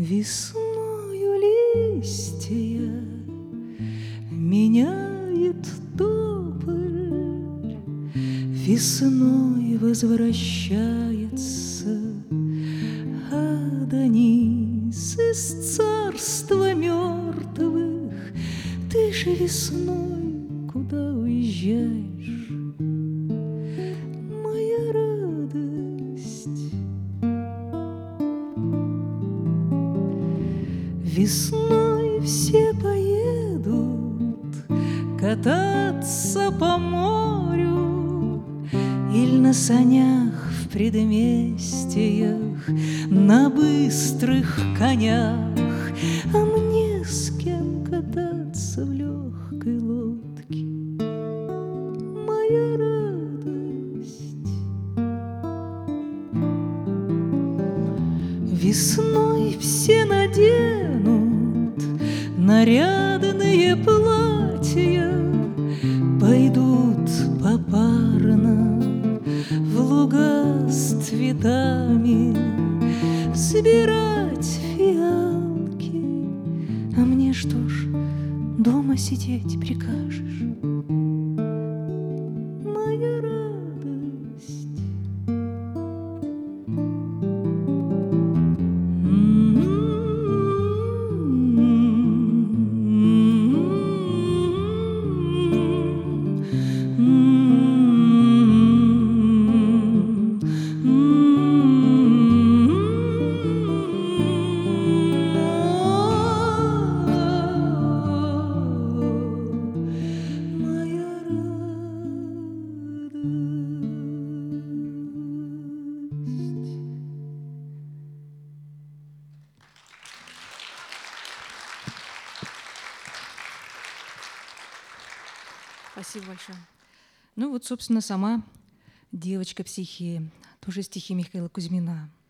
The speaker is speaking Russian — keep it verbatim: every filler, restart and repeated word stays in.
Весною листья меняет тополь, весной возвращается Адонис из царства мертвых. Ты же весной куда уезжаешь, моя радость? Весной все поедут кататься по морю или на санях в предместьях, на быстрых конях. А мне с кем кататься в легкой лодке, моя радость? Весной все наденут нарядные платья, пойдут попарно в луга с цветами собирать фиалки. А мне что ж, дома сидеть прикажешь, моя радость? Спасибо большое. Ну вот, собственно, сама девочка-психея, тоже стихи Михаила Кузьмина.